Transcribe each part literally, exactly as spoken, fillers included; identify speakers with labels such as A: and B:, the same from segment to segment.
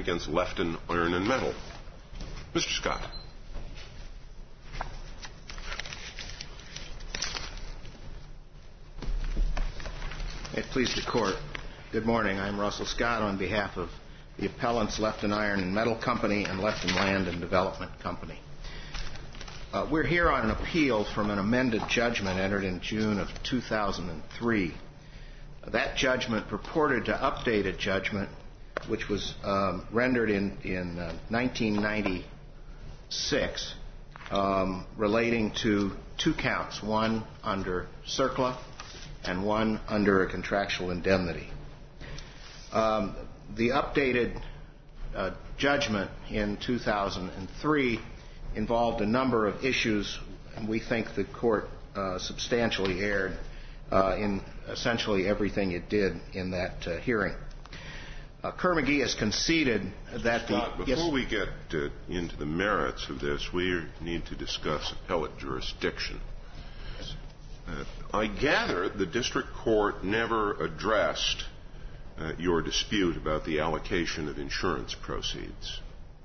A: against Lefton Iron and Metal. Mister Scott.
B: May it please the Court. Good morning. I'm Russell Scott on behalf of the appellants Lefton Iron and Metal Company and Lefton Land and Development Company. Uh, we're here on an appeal from an amended judgment entered in June of two thousand three. That judgment purported to update a judgment which was um, rendered in, in uh, nineteen ninety-six um, relating to two counts, one under CERCLA and one under a contractual indemnity. Um, the updated uh, judgment in two thousand three involved a number of issues, and we think the Court uh, substantially erred uh, in essentially everything it did in that uh, hearing. Uh, Kerr-McGee has conceded that the...
A: Scott, before yes. we get uh, into the merits of this, we need to discuss appellate jurisdiction. Uh, I gather the district court never addressed uh, your dispute about the allocation of insurance proceeds.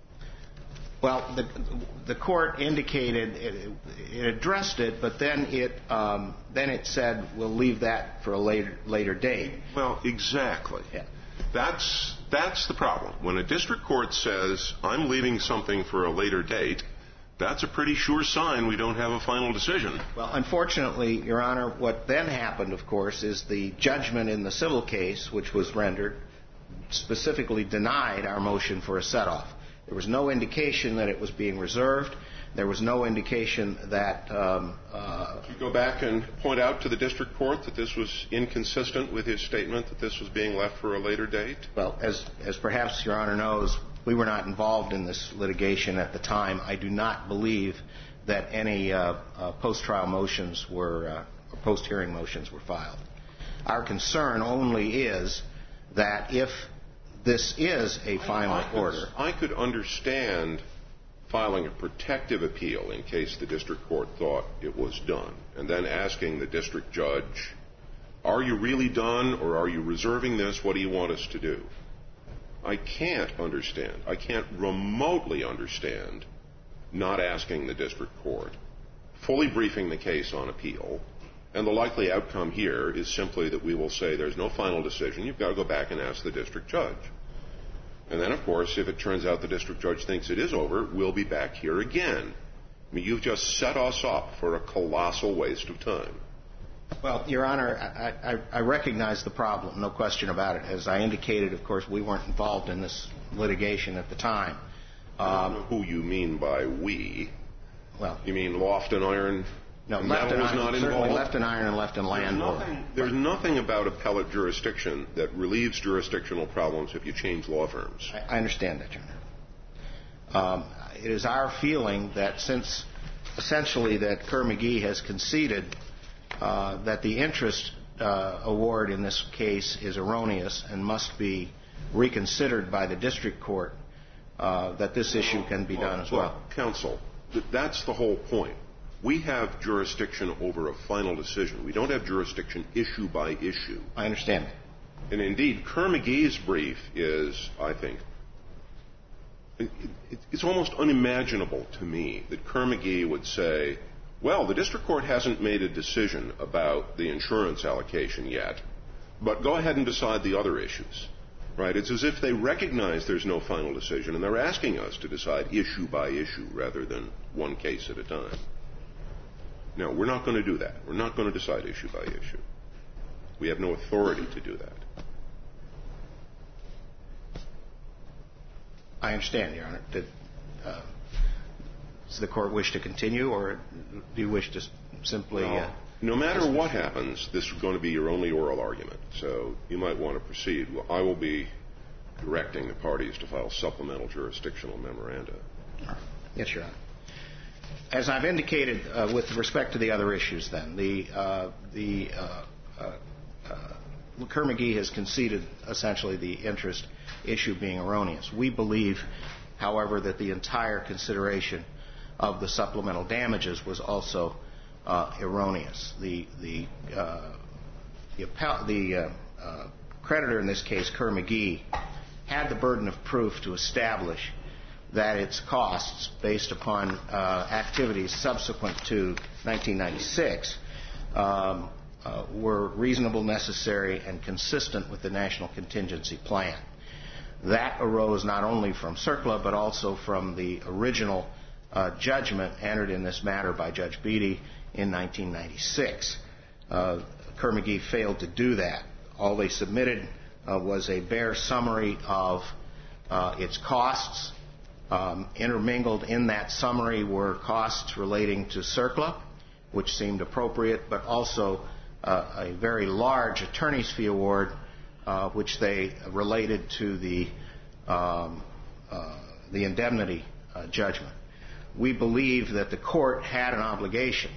B: Well, the, the court indicated it, it addressed it, but then it um, then it said we'll leave that for a later later date.
A: Well, exactly.
B: Yeah.
A: That's that's the problem. When a district court says I'm leaving something for a later date, that's a pretty sure sign we don't have a final decision.
B: Well, unfortunately, Your Honor, what then happened, of course, is the judgment in the civil case, which was rendered, specifically denied our motion for a set-off. There was no indication that it was being reserved. There was no indication that... Um, uh,
A: Did you go back and point out to the district court that this was inconsistent with his statement that this was being left for a later date?
B: Well, as, as perhaps Your Honor knows, we were not involved in this litigation at the time. I do not believe that any uh, uh, post-trial motions were, uh, or post-hearing motions were filed. Our concern only is that if this is a final
A: I, I could,
B: order...
A: I could understand filing a protective appeal in case the district court thought it was done, and then asking the district judge, are you really done, or are you reserving this? What do you want us to do? I can't understand. I can't remotely understand not asking the district court, fully briefing the case on appeal, and the likely outcome here is simply that we will say there's no final decision. You've got to go back and ask the district judge. And then, of course, if it turns out the district judge thinks it is over, we'll be back here again. I mean, you've just set us up for a colossal waste of time.
B: Well, Your Honor, I, I, I recognize the problem, no question about it. As I indicated, of course, we weren't involved in this litigation at the time.
A: Um, I don't know who you mean by we.
B: Well,
A: you mean Lefton Iron?
B: No,
A: and
B: Lefton
A: was
B: Iron,
A: not
B: certainly
A: involved?
B: Lefton Iron and Lefton Land.
A: There's nothing, there's nothing about appellate jurisdiction that relieves jurisdictional problems if you change law firms.
B: I, I understand that, Your Honor. Um, it is our feeling that since essentially that Kerr-McGee has conceded uh, that the interest uh, award in this case is erroneous and must be reconsidered by the district court, uh, that this issue can be done as well.
A: Well, counsel, th- that's the whole point. We have jurisdiction over a final decision. We don't have jurisdiction issue by issue.
B: I understand.
A: And indeed, Kerr-McGee's brief is, I think, it, it, it's almost unimaginable to me that Kerr-McGee would say, well, the district court hasn't made a decision about the insurance allocation yet, but go ahead and decide the other issues. Right? It's as if they recognize there's no final decision, and they're asking us to decide issue by issue rather than one case at a time. No, we're not going to do that. We're not going to decide issue by issue. We have no authority to do that.
B: I understand, Your Honor. Did, uh, does the court wish to continue, or do you wish to simply...
A: Well,
B: uh,
A: no matter what happens, this is going to be your only oral argument, so you might want to proceed. Well, I will be directing the parties to file supplemental jurisdictional memoranda.
B: Yes, Your Honor. As I've indicated uh, with respect to the other issues, then, the, uh, the uh, uh, uh, Kerr-McGee has conceded essentially the interest issue being erroneous. We believe, however, that the entire consideration of the supplemental damages was also uh, erroneous. The, the, uh, the, the uh, uh, creditor in this case, Kerr-McGee, had the burden of proof to establish that its costs, based upon uh, activities subsequent to nineteen ninety-six, um, uh, were reasonable, necessary, and consistent with the National Contingency Plan. That arose not only from CERCLA, but also from the original uh, judgment entered in this matter by Judge Beatty in nineteen ninety-six. Uh, Kerr-McGee failed to do that. All they submitted uh, was a bare summary of uh, its costs. Um, intermingled in that summary were costs relating to CERCLA, which seemed appropriate, but also uh, a very large attorney's fee award, uh, which they related to the um, uh, the indemnity uh, judgment. We believe that the court had an obligation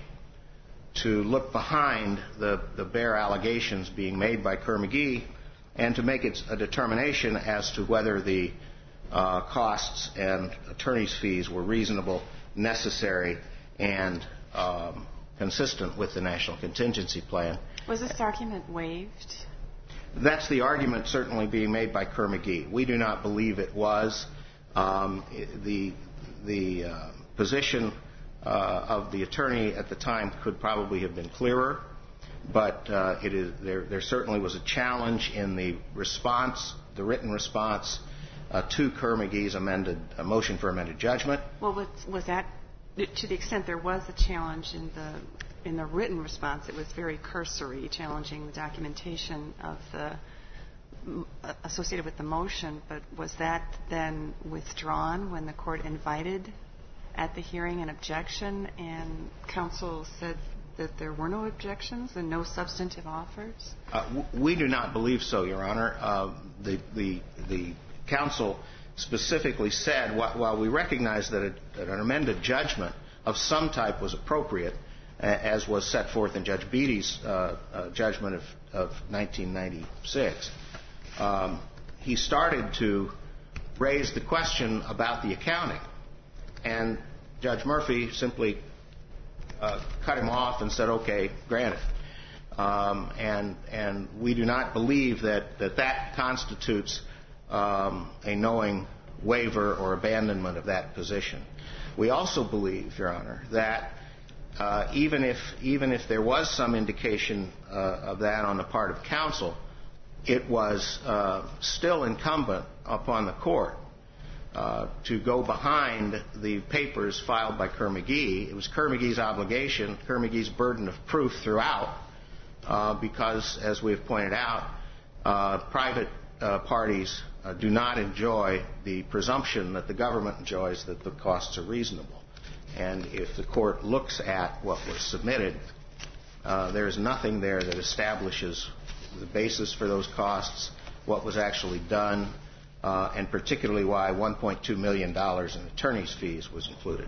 B: to look behind the, the bare allegations being made by Kerr-McGee and to make its a determination as to whether the uh, costs and attorney's fees were reasonable, necessary, and um, consistent with the National Contingency Plan.
C: Was this argument waived?
B: That's the argument certainly being made by Kerr-McGee. We do not believe it was. Um, the the uh, position uh, of the attorney at the time could probably have been clearer, but uh, it is there. There certainly was a challenge in the response, the written response uh, to Kerr-McGee's amended uh, motion for amended judgment.
C: Well, was, was that to the extent there was a challenge in the in the written response? It was very cursory, challenging the documentation of the associated with the motion. But was that then withdrawn when the court invited at the hearing an objection, and counsel said that there were no objections and no substantive offers?
B: Uh, w- we do not believe so, Your Honor. Uh, the, the, the counsel specifically said, wh- while we recognize that, a, that an amended judgment of some type was appropriate, uh, as was set forth in Judge Beatty's uh, uh, judgment of, of nineteen ninety-six, um, he started to raise the question about the accounting. And Judge Murphy simply uh, cut him off and said, okay, granted. Um, and, and we do not believe that that, that constitutes um, a knowing waiver or abandonment of that position. We also believe, Your Honor, that uh, even if even if there was some indication uh, of that on the part of counsel, it was uh, still incumbent upon the court Uh, to go behind the papers filed by Kerr-McGee. It was Kerr-McGee's obligation, Kerr-McGee's burden of proof throughout, uh, because, as we have pointed out, uh, private uh, parties uh, do not enjoy the presumption that the government enjoys that the costs are reasonable. And if the court looks at what was submitted, uh, there is nothing there that establishes the basis for those costs, what was actually done, Uh, and particularly why one point two million dollars in attorney's fees was included.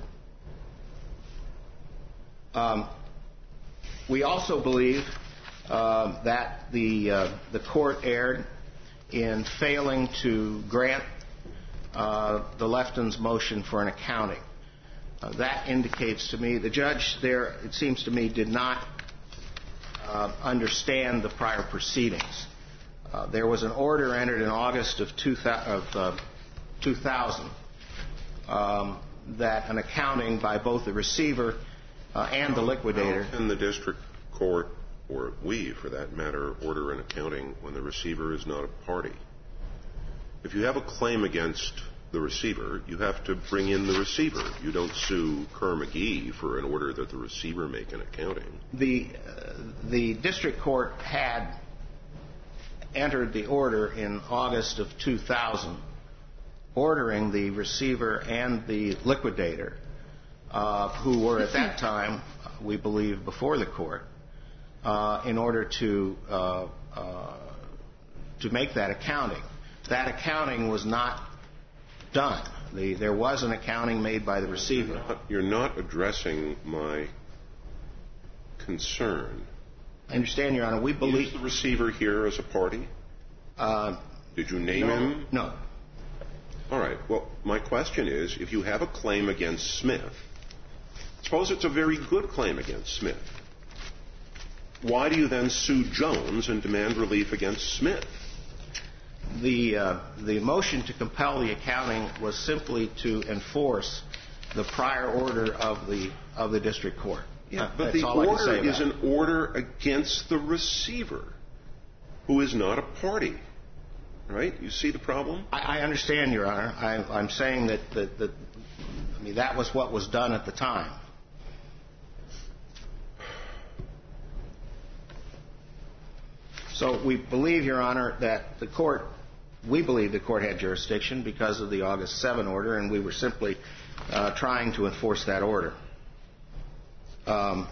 B: Um, we also believe uh, that the uh, the court erred in failing to grant uh, the Leftons' motion for an accounting. Uh, that indicates to me the judge there, it seems to me, did not uh, understand the prior proceedings. Uh, there was an order entered in August of, two, of uh, two thousand um, that an accounting by both the receiver uh, and the liquidator.
A: How can the district court, or we for that matter, order an accounting when the receiver is not a party? If you have a claim against the receiver, you have to bring in the receiver. You don't sue Kerr-McGee for an order that the receiver make an accounting.
B: The, uh, the district court had entered the order in August of two thousand, ordering the receiver and the liquidator, uh, who were at that time, we believe, before the court, uh, in order to uh, uh, to make that accounting. That accounting was not done. The, there was an accounting made by the receiver.
A: You're not, you're not addressing my concern.
B: I understand, Your Honor. We believe...
A: Is the receiver here as a party?
B: Uh,
A: Did you name
B: no,
A: him?
B: No.
A: All right. Well, my question is, if you have a claim against Smith, suppose it's a very good claim against Smith, why do you then sue Jones and demand relief against Smith?
B: the uh, the motion to compel the accounting was simply to enforce the prior order of the of the district court.
A: Yeah,
B: uh,
A: but the order is an order against the receiver, who is not a party. Right? You see the problem?
B: I, I understand, Your Honor. I, I'm saying that, that, that I mean that was what was done at the time. So we believe, Your Honor, that the court, we believe the court had jurisdiction because of the August seventh order, and we were simply uh, trying to enforce that order. Um,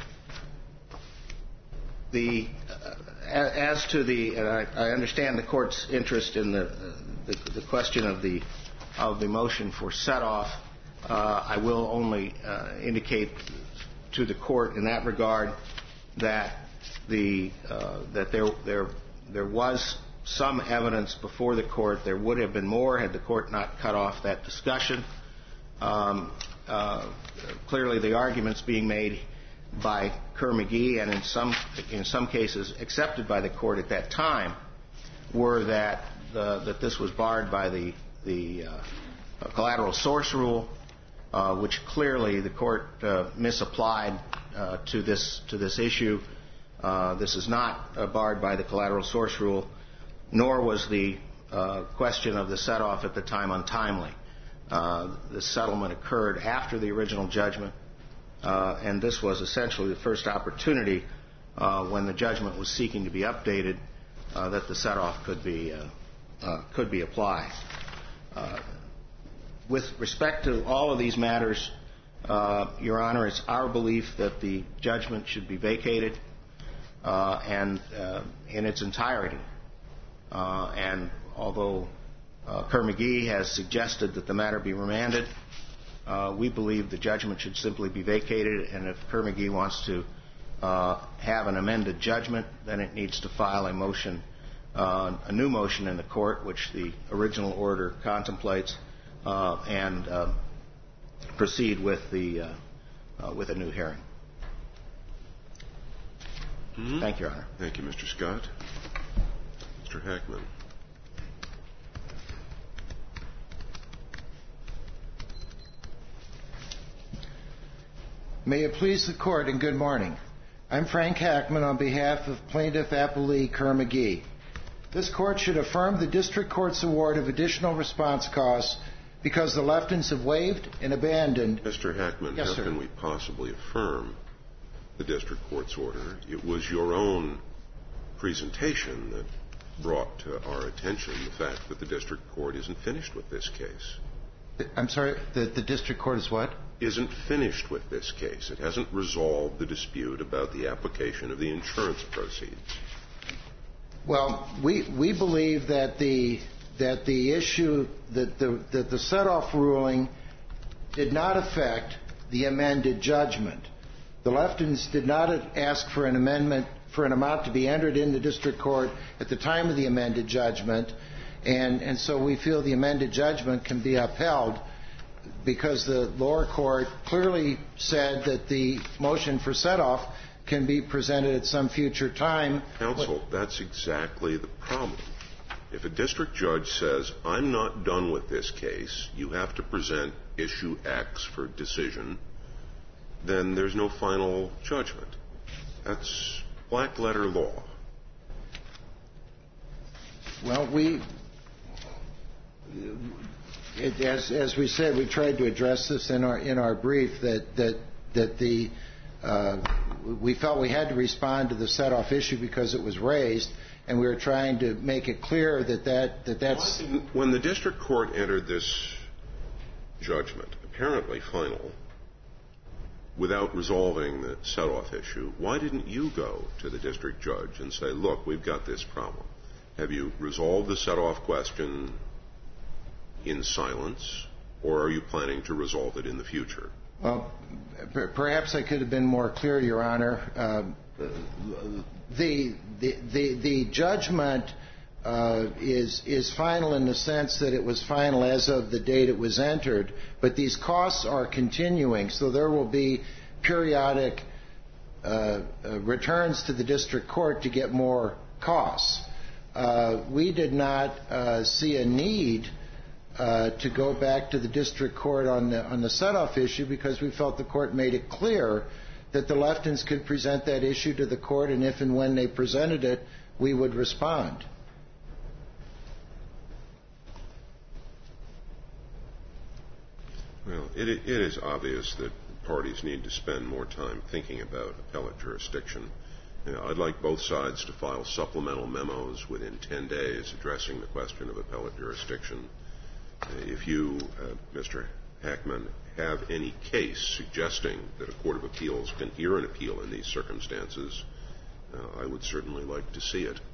B: the uh, as to the, and I, I understand the court's interest in the, uh, the the question of the of the motion for set-off. Uh, I will only uh, indicate to the court in that regard that the uh, that there there there was some evidence before the court. There would have been more had the court not cut off that discussion. Um, uh, clearly, the arguments being made by Kerr-McGee and in some in some cases accepted by the court at that time were that the, that this was barred by the the uh, collateral source rule, uh, which clearly the court uh, misapplied uh, to this to this issue. Uh, this is not uh, barred by the collateral source rule, nor was the uh, question of the set-off at the time untimely. Uh, the settlement occurred after the original judgment. Uh, and this was essentially the first opportunity uh, when the judgment was seeking to be updated uh, that the set-off could be uh, uh, could be applied. Uh, with respect to all of these matters, uh, Your Honor, it's our belief that the judgment should be vacated uh, and uh, in its entirety. Uh, and although uh, Kerr-McGee has suggested that the matter be remanded, Uh, we believe the judgment should simply be vacated, and if Kerr-McGee wants to uh, have an amended judgment, then it needs to file a motion, uh, a new motion in the court, which the original order contemplates, uh, and uh, proceed with the uh, uh, with a new hearing.
A: Mm-hmm.
B: Thank you, Your Honor.
A: Thank you, Mister Scott. Mister Hackman.
D: May it please the Court, and good morning. I'm Frank Hackman on behalf of Plaintiff Appellee Kerr-McGee. This Court should affirm the District Court's award of additional response costs because the Leftons have waived and abandoned...
A: Mister Hackman,
D: yes,
A: how
D: sir.
A: can we possibly affirm the District Court's order? It was your own presentation that brought to our attention the fact that the District Court isn't finished with this case.
D: I'm sorry, the, the District Court is what?
A: Isn't finished with this case. It hasn't resolved the dispute about the application of the insurance proceeds.
D: Well, we we believe that the that the issue that the that the set-off ruling did not affect the amended judgment. The Leftons did not ask for an amendment for an amount to be entered in the District Court at the time of the amended judgment, and and so we feel the amended judgment can be upheld because the lower court clearly said that the motion for set-off can be presented at some future time.
A: Counsel, that's exactly the problem. If a district judge says, I'm not done with this case, you have to present issue X for decision, then there's no final judgment. That's black-letter law.
D: Well, we... It, as, as we said, we tried to address this in our in our brief that that that the uh, we felt we had to respond to the set-off issue because it was raised, and we were trying to make it clear that that, that that's...
A: When the district court entered this judgment, apparently final, without resolving the set-off issue, why didn't you go to the district judge and say, look, we've got this problem. Have you resolved the set-off question in silence, or are you planning to resolve it in the future?
D: Well, per- perhaps I could have been more clear, Your Honor. Uh, the, the the the judgment uh, is is final in the sense that it was final as of the date it was entered, but these costs are continuing, so there will be periodic uh, uh, returns to the district court to get more costs. uh, we did not uh, see a need uh, to go back to the district court on the, on the set-off issue because we felt the court made it clear that the Leftons could present that issue to the court, and if and when they presented it, we would respond.
A: Well, it, it is obvious that parties need to spend more time thinking about appellate jurisdiction. You know, I'd like both sides to file supplemental memos within ten days addressing the question of appellate jurisdiction. Uh, if you, uh, Mister Hackman, have any case suggesting that a court of appeals can hear an appeal in these circumstances, uh, I would certainly like to see it.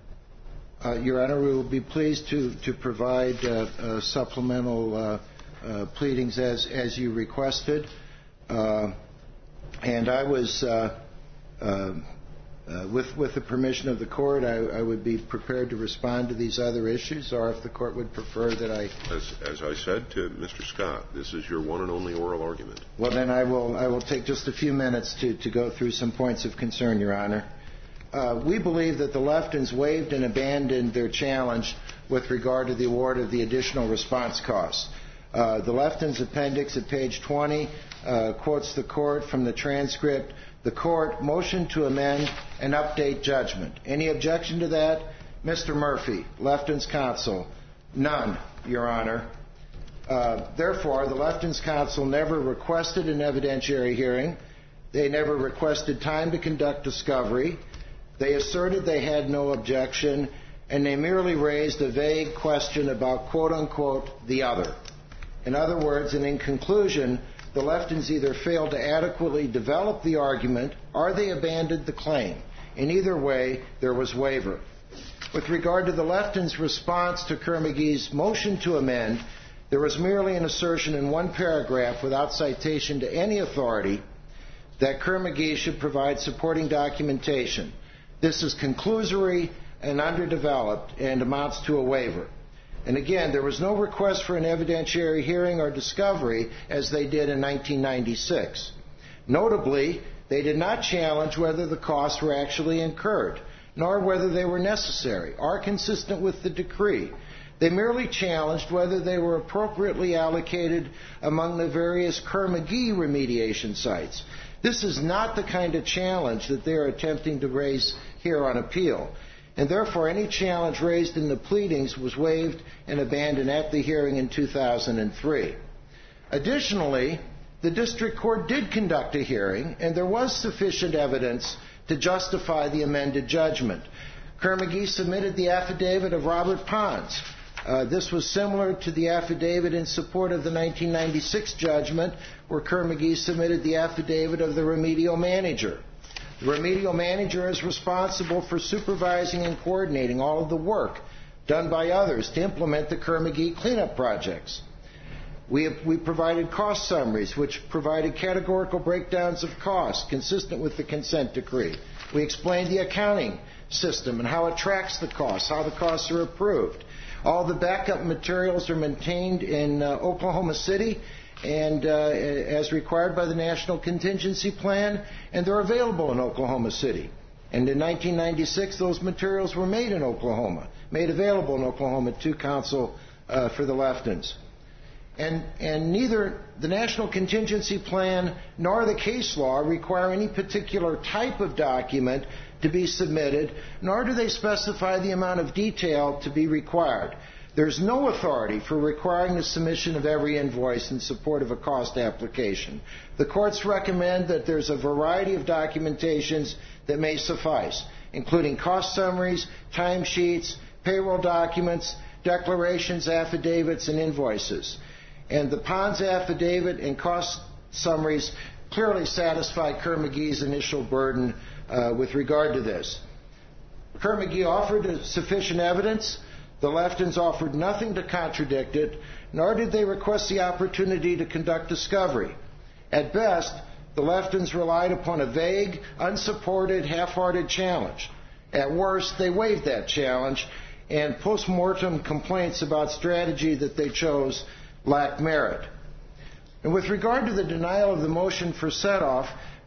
D: Uh, Your Honor, we will be pleased to, to provide uh, uh, supplemental uh, uh, pleadings as, as you requested. Uh, and I was, uh, uh, uh, with, with the permission of the court, I, I would be prepared to respond to these other issues, or if the court would prefer that I...
A: As, as I said to Mister Scott, this is your one and only oral argument.
D: Well, then I will, I will take just a few minutes to, to go through some points of concern, Your Honor. Uh, we believe that the Leftons waived and abandoned their challenge with regard to the award of the additional response costs. Uh, the Leftons appendix at page twenty uh, quotes the court from the transcript. The court motioned to amend and update judgment. Any objection to that? Mister Murphy, Leftons counsel. None, Your Honor. Uh, therefore, the Leftons counsel never requested an evidentiary hearing. They never requested time to conduct discovery. They asserted they had no objection, and they merely raised a vague question about, quote-unquote, the other. In other words, and in conclusion, the Leftons either failed to adequately develop the argument or they abandoned the claim. In either way, there was waiver. With regard to the Leftons' response to Kerr-McGee's motion to amend, there was merely an assertion in one paragraph without citation to any authority that Kerr-McGee should provide supporting documentation. This is conclusory and underdeveloped and amounts to a waiver. And again, there was no request for an evidentiary hearing or discovery as they did in nineteen ninety-six. Notably, they did not challenge whether the costs were actually incurred, nor whether they were necessary or consistent with the decree. They merely challenged whether they were appropriately allocated among the various Kerr-McGee remediation sites. This is not the kind of challenge that they are attempting to raise here on appeal. And therefore, any challenge raised in the pleadings was waived and abandoned at the hearing in two thousand three. Additionally, the district court did conduct a hearing, and there was sufficient evidence to justify the amended judgment. Kerr-McGee submitted the affidavit of Robert Pons. Uh, this was similar to the affidavit in support of the nineteen ninety-six judgment, where Kerr-McGee submitted the affidavit of the remedial manager. The remedial manager is responsible for supervising and coordinating all of the work done by others to implement the Kerr-McGee cleanup projects. We, have, we provided cost summaries, which provided categorical breakdowns of costs consistent with the consent decree. We explained the accounting system and how it tracks the costs, how the costs are approved. All the backup materials are maintained in uh, Oklahoma City and uh, as required by the National Contingency Plan, and they're available in Oklahoma City. And in nineteen ninety-six, those materials were made in Oklahoma, made available in Oklahoma to counsel uh, for the Leftons. And, and neither the National Contingency Plan nor the case law require any particular type of document to be submitted, nor do they specify the amount of detail to be required. There's no authority for requiring the submission of every invoice in support of a cost application. The courts recommend that there's a variety of documentations that may suffice, including cost summaries, timesheets, payroll documents, declarations, affidavits, and invoices. And the Pons affidavit and cost summaries clearly satisfy Kerr-McGee's initial burden uh, with regard to this. Kerr-McGee offered sufficient evidence. The Leftons offered nothing to contradict it, nor did they request the opportunity to conduct discovery. At best, the Leftons relied upon a vague, unsupported, half-hearted challenge. At worst, they waived that challenge, and post-mortem complaints about strategy that they chose lacked merit. And with regard to the denial of the motion for set-off,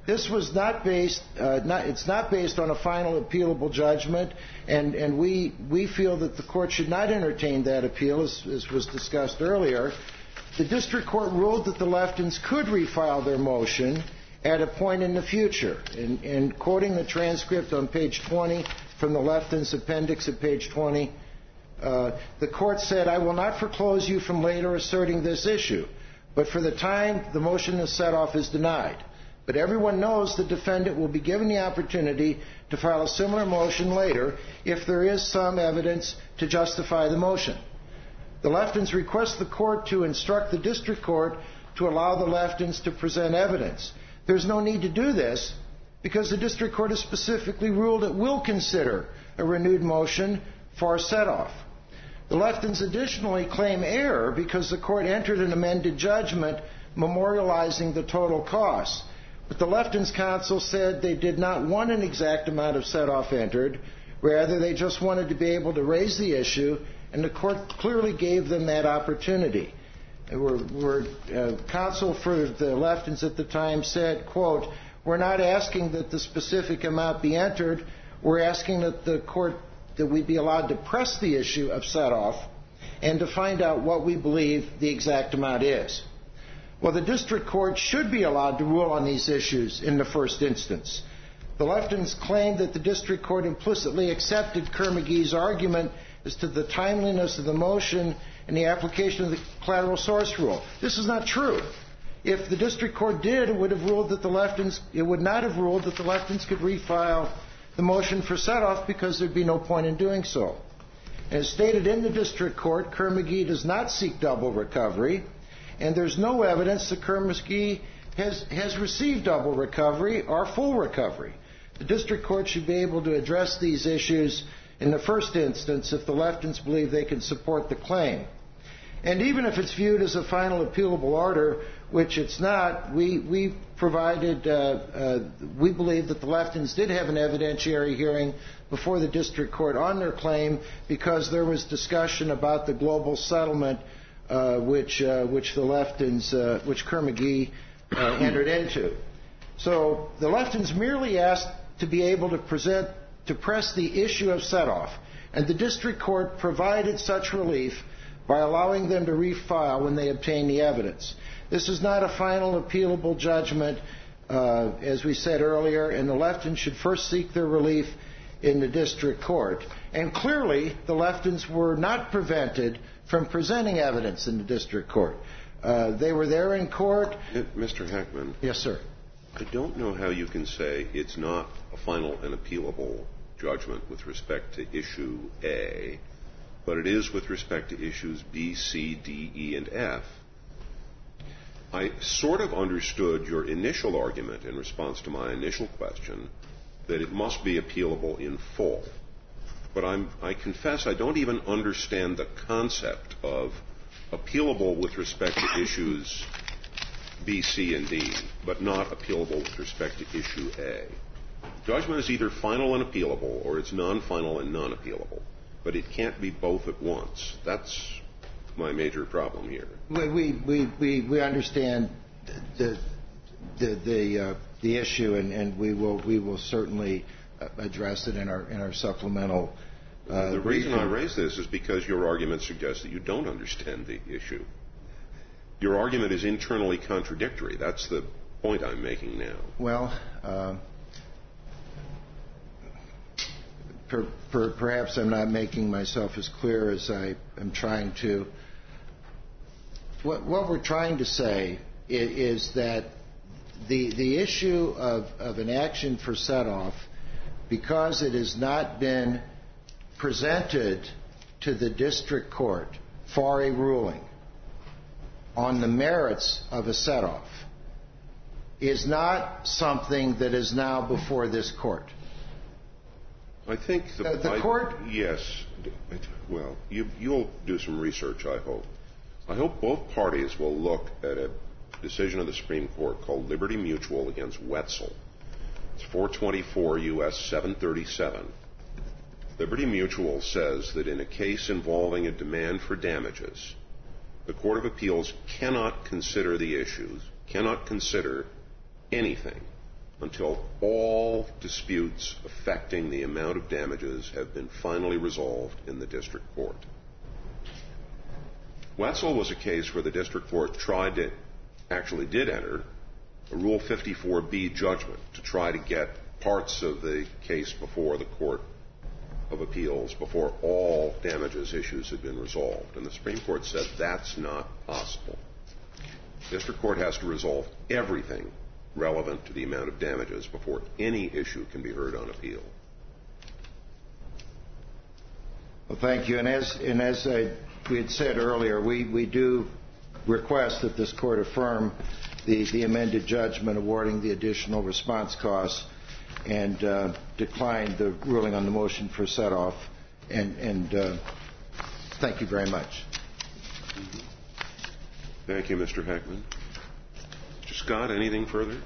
D: This was not based, uh, not, it's not based on a final appealable judgment, and, and we, we feel that the court should not entertain that appeal, as, as was discussed earlier. The district court ruled that the Leftons could refile their motion at a point in the future. And, and quoting the transcript on page twenty from the Leftons appendix at page twenty, uh, the court said, "I will not foreclose you from later asserting this issue, but for the time the motion to set off is denied. But everyone knows the defendant will be given the opportunity to file a similar motion later if there is some evidence to justify the motion. The Leftons request the court to instruct the district court to allow the Leftons to present evidence. There's no need to do this because the district court has specifically ruled it will consider a renewed motion for a set-off. The Leftons additionally claim error because the court entered an amended judgment memorializing the total costs. But the Leftons counsel said they did not want an exact amount of set-off entered. Rather, they just wanted to be able to raise the issue, and the court clearly gave them that opportunity. We're, we're, uh, counsel for the Leftons at the time said, quote, "We're not asking that the specific amount be entered. We're asking that the court, that we be allowed to press the issue of set-off and to find out what we believe the exact amount is." Well, the district court should be allowed to rule on these issues in the first instance. The Leftons claim that the district court implicitly accepted Kerr-McGee's argument as to the timeliness of the motion and the application of the collateral source rule. This is not true. If the district court did, it would have ruled that the Leftons, it would not have ruled that the Leftons could refile the motion for set-off because there'd be no point in doing so. As stated in the district court, Kerr-McGee does not seek double recovery, and there's no evidence that Kerr-McGee has, has received double recovery or full recovery. The district court should be able to address these issues in the first instance if the Leftons believe they can support the claim. And even if it's viewed as a final appealable order, which it's not, we, we provided, uh, uh, we believe that the Leftons did have an evidentiary hearing before the district court on their claim because there was discussion about the global settlement uh, which, uh, which the Leftons, uh, which Kerr-McGee uh, entered into. So the Leftons merely asked to be able to present, to press the issue of set-off, and the district court provided such relief by allowing them to refile when they obtain the evidence. This is not a final appealable judgment, uh, as we said earlier, and the Leftons should first seek their relief in the district court. And clearly, the Leftons were not prevented from presenting evidence in the district court. Uh, they were there in court.
A: Mister Heckman.
D: Yes, sir.
A: I don't know how you can say it's not a final and appealable judgment with respect to issue A, but it is with respect to issues B, C, D, E, and F. I sort of understood your initial argument in response to my initial question that it must be appealable in full. But I'm, I confess I don't even understand the concept of appealable with respect to issues B, C, and D, but not appealable with respect to issue A. Judgment is either final and appealable or it's non-final and non-appealable, but it can't be both at once. That's my major problem here.
D: We we we, we understand the the the, uh, the issue, and, and we will we will certainly address it in our in our supplemental. Uh,
A: the reason I raise this is because your argument suggests that you don't understand the issue. Your argument is internally contradictory. That's the point I'm making now.
D: Well, uh, per, per, perhaps I'm not making myself as clear as I am trying to. What, what we're trying to say is, is that the the issue of, of an action for set-off, because it has not been presented to the district court for a ruling on the merits of a set-off, is not something that is now before this court.
A: I think the,
D: the, the
A: I,
D: court.
A: Yes. Well, you, you'll do some research, I hope. I hope both parties will look at a decision of the Supreme Court called Liberty Mutual against Wetzel. It's four twenty-four U S seven thirty-seven. Liberty Mutual says that in a case involving a demand for damages, the Court of Appeals cannot consider the issues, cannot consider anything until all disputes affecting the amount of damages have been finally resolved in the district court. Wetzel was a case where the district court tried to, actually did enter, a Rule fifty-four B judgment to try to get parts of the case before the Court of Appeals before all damages issues had been resolved. And the Supreme Court said that's not possible. The district court has to resolve everything relevant to the amount of damages before any issue can be heard on appeal.
D: Well, thank you. And as, and as I, we had said earlier, we, we do request that this court affirm the, the amended judgment awarding the additional response costs and uh, decline the ruling on the motion for set-off. And, and uh, thank you very much.
A: Thank you, Mister Heckman. Mister Scott, anything further?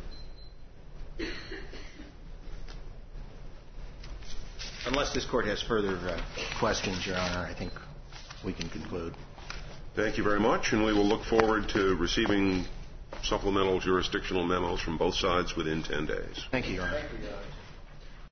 B: Unless this court has further uh, questions, Your Honor, I think we can conclude.
A: Thank you very much, and we will look forward to receiving supplemental jurisdictional memos from both sides within ten days.
B: Thank you, Your Honor.
D: Thank you, Your Honor.